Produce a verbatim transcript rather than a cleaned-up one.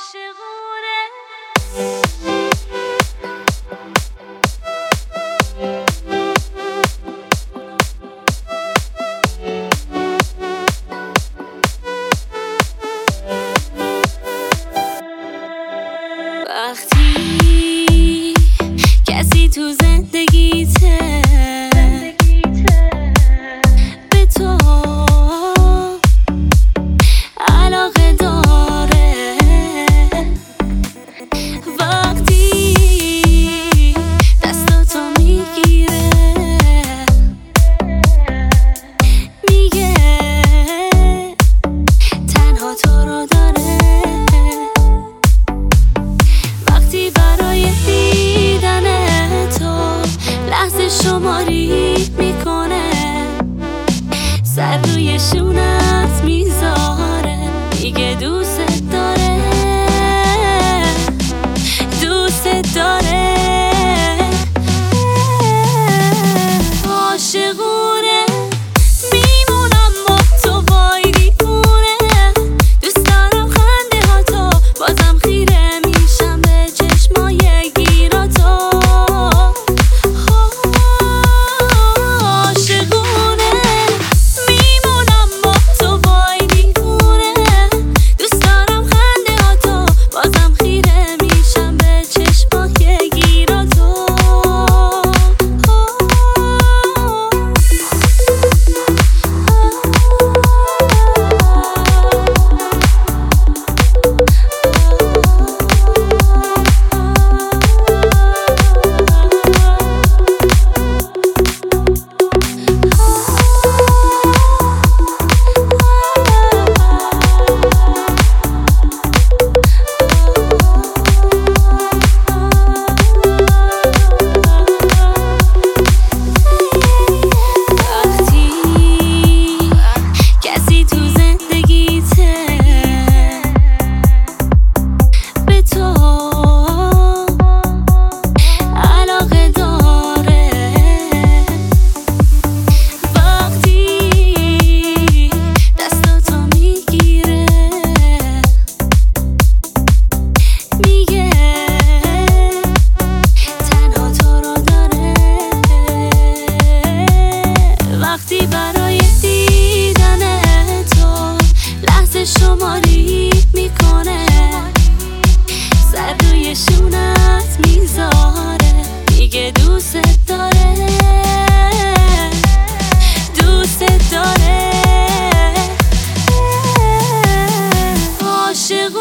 وقتی کسی تو زندگیته به تو علاقه داره، وقتی دستاتو میگیره میگه تنها تو رو داره، وقتی برای دیدن تو لحظه شماری میکنه، سر روی شونت میذاره، میگه دوست داره دوست داره، عاشقونه میمونم با تو، وای دیوونه، دوست دارم خنده ها تو، بازم خیره میشم به چشمای گیراتو، عاشقونه میمونم با تو، وای دیوونه، دوست دارم خنده ها تو، بازم خیره میشم به چشمای گیراتو. وقتی برای دیدن تو لحظه شماری میکنه، سر روی شونت میذاره، میگه دوست داره دوست داره، عاشق